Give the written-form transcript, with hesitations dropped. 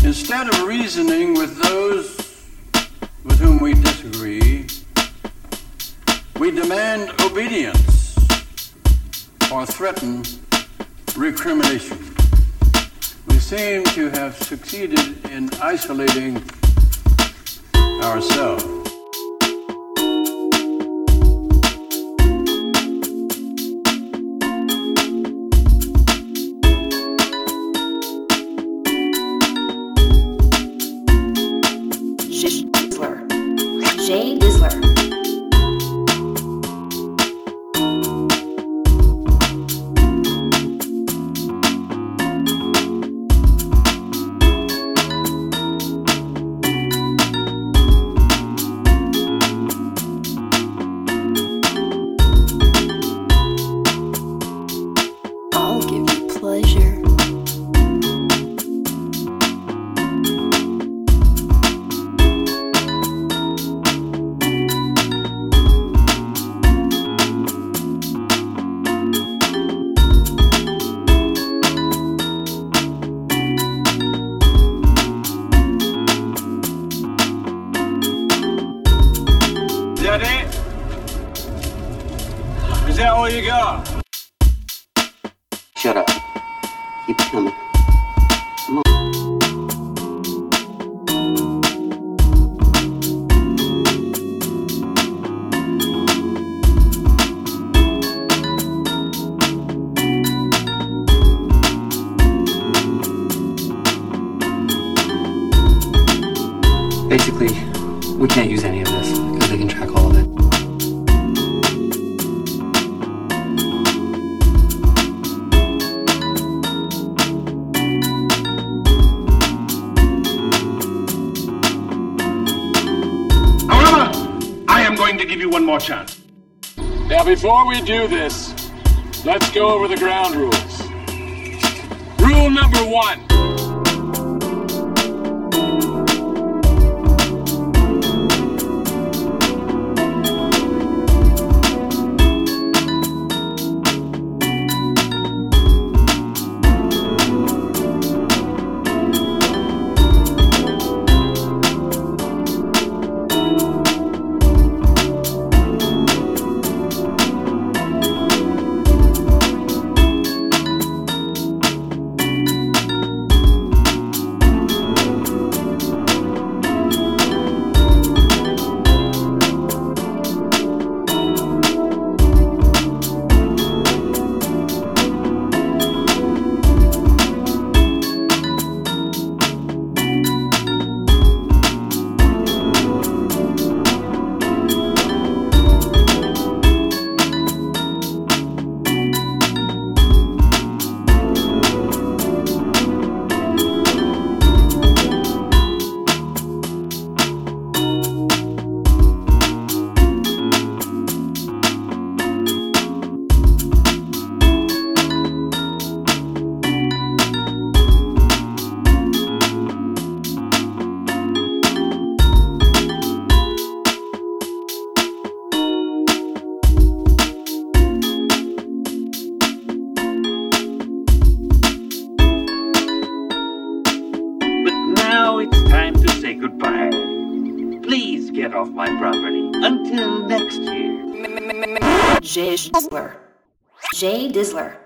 Instead of reasoning with those with whom we disagree, we demand obedience or threaten recrimination. We seem to have succeeded in isolating ourselves. Jay Dizzler. I'll give you pleasure. Is that it? Is that all you got? Shut up. Keep it coming. Come on. Basically, we can't use any of this because they can track all of it. However, I am going to give you one more chance. Now, before we do this, let's go over the ground rules. Rule number 1. Now it's time to say goodbye. Please get off my property until next year. Jay Dizzler. Jay Dizzler.